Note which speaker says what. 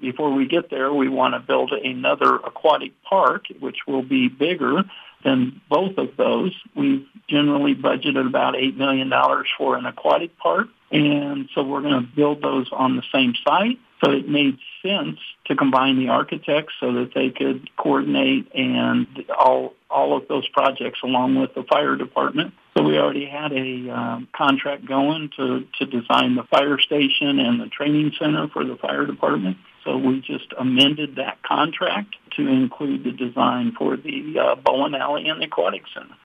Speaker 1: before we get there, we want to build another aquatic park, which will be bigger than both of those. We've generally budgeted about $8 million for an aquatic park, and so we're going to build those on the same site. So it made sense to combine the architects so that they could coordinate and all of those projects along with the fire department. So we already had a contract going to design the fire station and the training center for the fire department. So we just amended that contract to include the design for the bowling alley and the aquatic center.